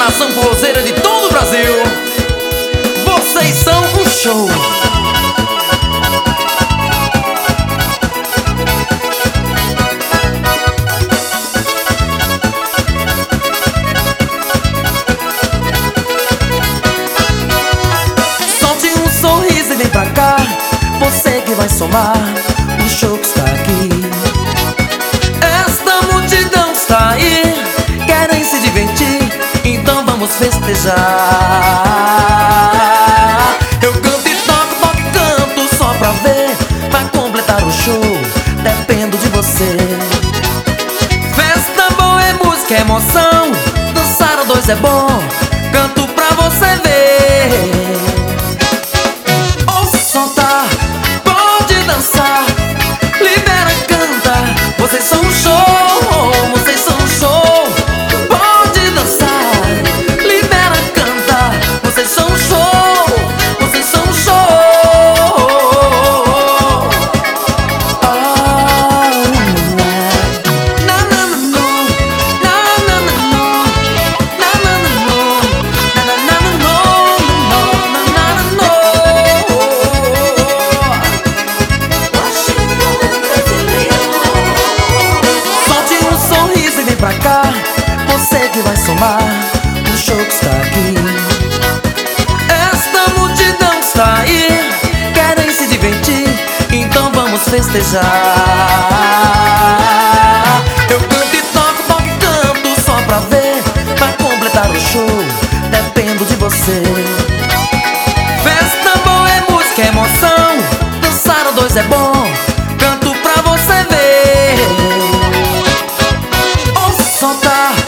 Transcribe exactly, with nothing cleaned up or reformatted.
nação forrozeira de todo o Brasil. Vocês são um show. Solte um sorriso e vem pra cá, você que vai somar o show que está aqui. Esta multidão está aí, querem se divertir, então vamos festejar. Eu canto e toco, toco e canto só pra ver. Pra completar o show, dependo de você. Festa boa é música, é emoção. Dançar a dois é bom, canto pra você ver. Ouça soltar, pode dançar, libera, canta. Vocês são um show, vocês são um show. Pode dançar, libera, canta. Vocês são um show, vocês são um show. Oh, na na na no, na na na no, na na na no, na na na no, na na na no. Solte um sorriso e vem pra cá, você que vai somar o show que está aqui. Esta multidão está aí, querem se divertir, então vamos festejar. Eu canto e toco, toco e canto só pra ver. Pra completar o show, dependo de você. Festa boa é música, é emoção. Dançar a dois é bom, canto pra você ver. Ouça soltar,